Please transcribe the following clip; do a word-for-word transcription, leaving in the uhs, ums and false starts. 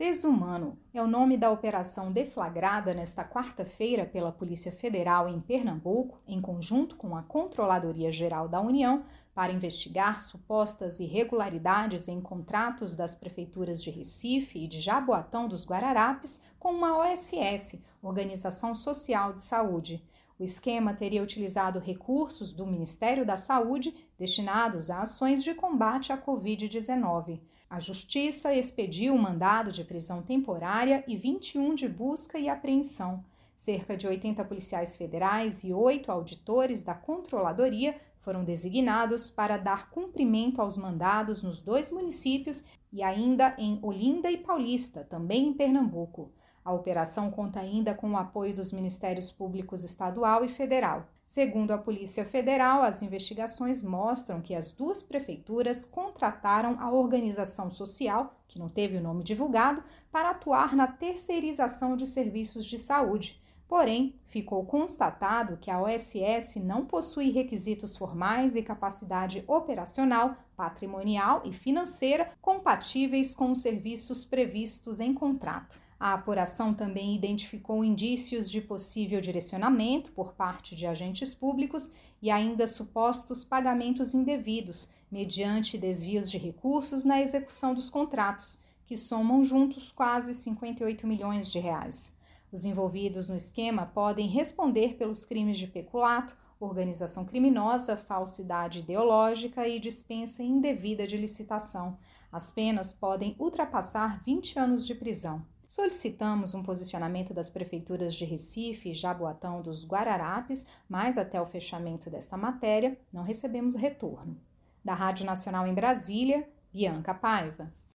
Desumano é o nome da operação deflagrada nesta quarta-feira pela Polícia Federal em Pernambuco, em conjunto com a Controladoria Geral da União, para investigar supostas irregularidades em contratos das prefeituras de Recife e de Jaboatão dos Guararapes com uma O S S, Organização Social de Saúde. O esquema teria utilizado recursos do Ministério da Saúde destinados a ações de combate à covid dezenove. A Justiça expediu um mandado de prisão temporária e vinte e um de busca e apreensão. Cerca de oitenta policiais federais e oito auditores da Controladoria foram designados para dar cumprimento aos mandados nos dois municípios e ainda em Olinda e Paulista, também em Pernambuco. A operação conta ainda com o apoio dos Ministérios Públicos Estadual e Federal. Segundo a Polícia Federal, as investigações mostram que as duas prefeituras contrataram a organização social, que não teve o nome divulgado, para atuar na terceirização de serviços de saúde. Porém, ficou constatado que a O S S não possui requisitos formais e capacidade operacional, patrimonial e financeira compatíveis com os serviços previstos em contrato. A apuração também identificou indícios de possível direcionamento por parte de agentes públicos e ainda supostos pagamentos indevidos, mediante desvios de recursos na execução dos contratos, que somam juntos quase cinquenta e oito milhões de reais. Os envolvidos no esquema podem responder pelos crimes de peculato, organização criminosa, falsidade ideológica e dispensa indevida de licitação. As penas podem ultrapassar vinte anos de prisão. Solicitamos um posicionamento das prefeituras de Recife e Jaboatão dos Guararapes, mas até o fechamento desta matéria não recebemos retorno. Da Rádio Nacional em Brasília, Bianca Paiva.